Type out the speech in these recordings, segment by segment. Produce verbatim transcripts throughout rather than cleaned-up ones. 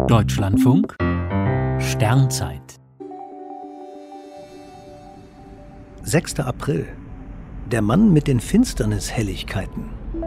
Deutschlandfunk Sternzeit sechster April. Der Mann mit den Finsternishelligkeiten.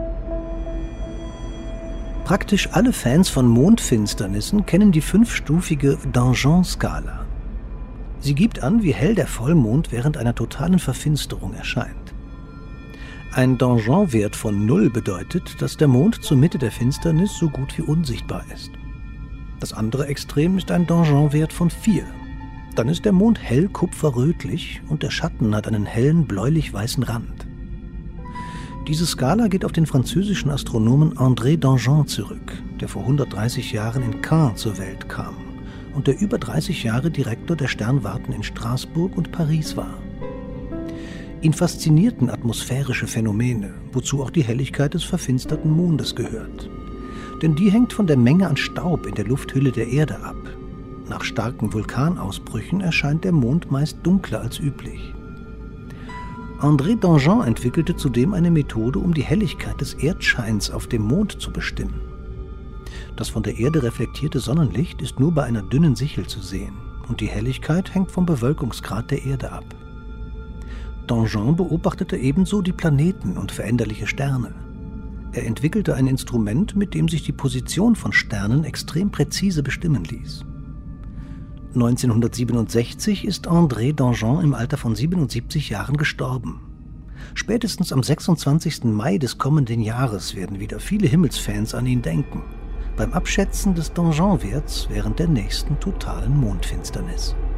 Praktisch alle Fans von Mondfinsternissen kennen die fünfstufige Danjon-Skala. Sie gibt an, wie hell der Vollmond während einer totalen Verfinsterung erscheint. Ein Danjon-Wert von null bedeutet, dass der Mond zur Mitte der Finsternis so gut wie unsichtbar ist. Das andere Extrem ist ein Danjon-Wert von vier. Dann ist der Mond hell kupferrötlich und der Schatten hat einen hellen bläulich-weißen Rand. Diese Skala geht auf den französischen Astronomen André Danjon zurück, der vor hundertdreißig Jahren in Caen zur Welt kam und der über dreißig Jahre Direktor der Sternwarten in Straßburg und Paris war. Ihn faszinierten atmosphärische Phänomene, wozu auch die Helligkeit des verfinsterten Mondes gehört. Denn die hängt von der Menge an Staub in der Lufthülle der Erde ab. Nach starken Vulkanausbrüchen erscheint der Mond meist dunkler als üblich. André Danjon entwickelte zudem eine Methode, um die Helligkeit des Erdscheins auf dem Mond zu bestimmen. Das von der Erde reflektierte Sonnenlicht ist nur bei einer dünnen Sichel zu sehen und die Helligkeit hängt vom Bewölkungsgrad der Erde ab. Danjon beobachtete ebenso die Planeten und veränderliche Sterne. Er entwickelte ein Instrument, mit dem sich die Position von Sternen extrem präzise bestimmen ließ. neunzehnhundertsiebenundsechzig ist André Danjon im Alter von siebenundsiebzig Jahren gestorben. Spätestens am sechsundzwanzigsten Mai des kommenden Jahres werden wieder viele Himmelsfans an ihn denken, beim Abschätzen des Danjon-Werts während der nächsten totalen Mondfinsternis.